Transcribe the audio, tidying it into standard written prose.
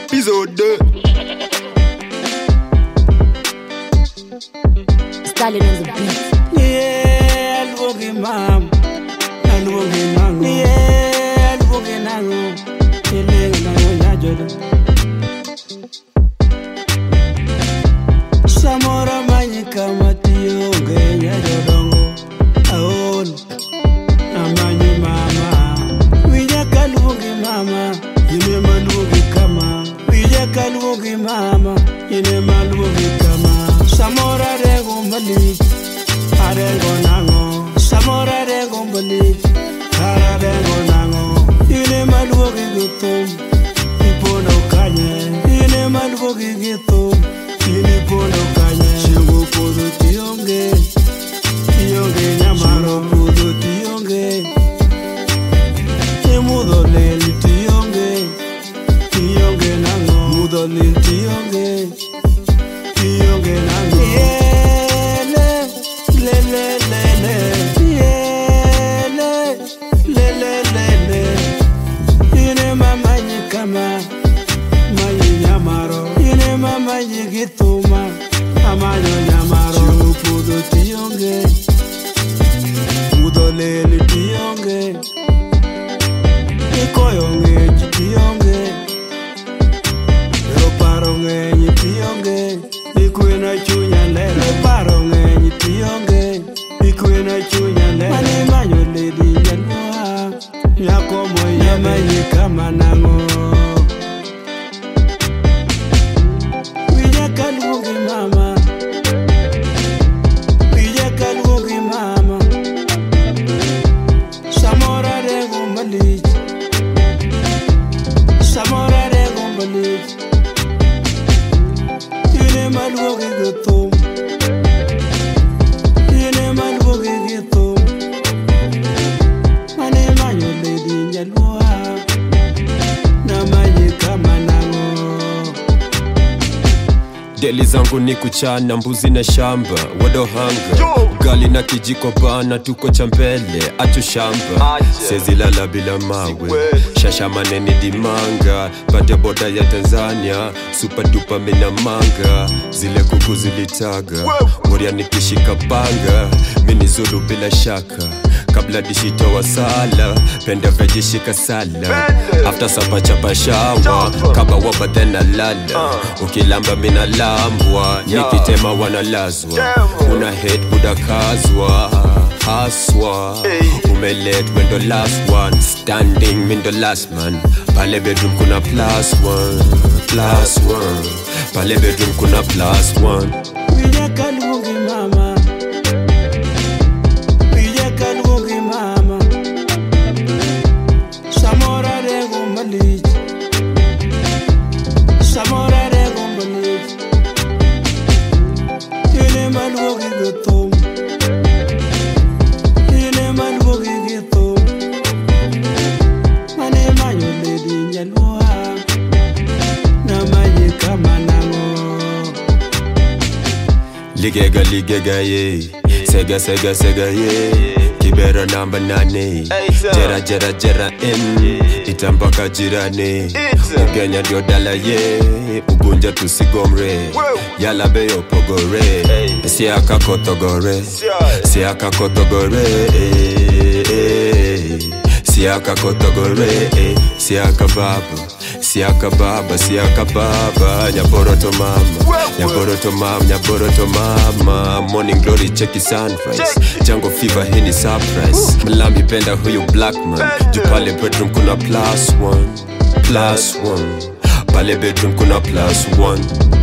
épisode 2. Stalin on the beat. Yeah, alwogi mam, alwogi nango. Yeah, alwogi nango. Elenga nango nyajodo. Samora manyi kama tiyonge nyajodongo. Aon, amanyi mama. Wija kalwogi mama, yine malwogi kama. Wija kalwogi mama, yine malwogi kama. Samora rego malik, arengo nango. Samora rego malik, arengo nango. Yine malwogi gutum, ipono kanye. Yine malwogi gutum, yine pono kanye. Shingo podo tiyonge, tiyonge nyamaro podo tiyonge. Mudo leli tiyonge, tiyonge nango. Mudo leli tiyonge, tiyonge nango. Ine mama nyikama, mayi nyamaro. Ine mama nyikituma, amanyo nyamaro. Chupudo tiyonge, mudo leli tiyonge. Ikoyonge tiyonge, paronge tiyonge. Ikuena chunya lele, paronge tiyonge. Ikuena chunya lele, mani manyo ledi nyanwa. Nyakomo yama nyikama nango. Wija kalwogi mama, wija kalwogi mama. Samora rego malik, Samora rego malik. Yine malwogi gutum, yine malwogi gutum. Mane manyo ledi nyalwa, na manyi kama nango. Deli zangu ni kuchana mbuzi na shamba wado hanga gali na kijiko bana tuko chambele acho shamba sezi lala bila mawe shasha maneni dimanga bade boda ya Tanzania super dupa mina manga zile kuku zilitaga waria nikishika banga mini zulu bila shaka kabla dishito wa sala penda veji shika sala after sapa chapa shawa kaba waba tena lala ukilamba mina lambwa nikitema wanalazwa una head buda kazwa haswa umelet when the last one standing min the last man pale bedroom kuna plus one pale bedroom kuna plus one. Wija kalwogi mama, wija kalwogi mama. Samora rego malik, Samora rego malik. Yine malwogi gutum, yine malwogi gutum. Mane manyo ledi nyalwa, na manyi kama nango. Ligega ye Sega ye Kibera namba nane Jera Itambaka jirane Ugenya dio dala ye Ugunja tusigomre Yala beyo pogore Siaka kotogore Siaka kotogore Siaka kotogore Siaka baba Nyaboroto mama Morning glory check his sunrise Jungle fever hini surprise Malambi penda huyu black man Jupale bedroom kuna plus one Pale bedroom kuna plus one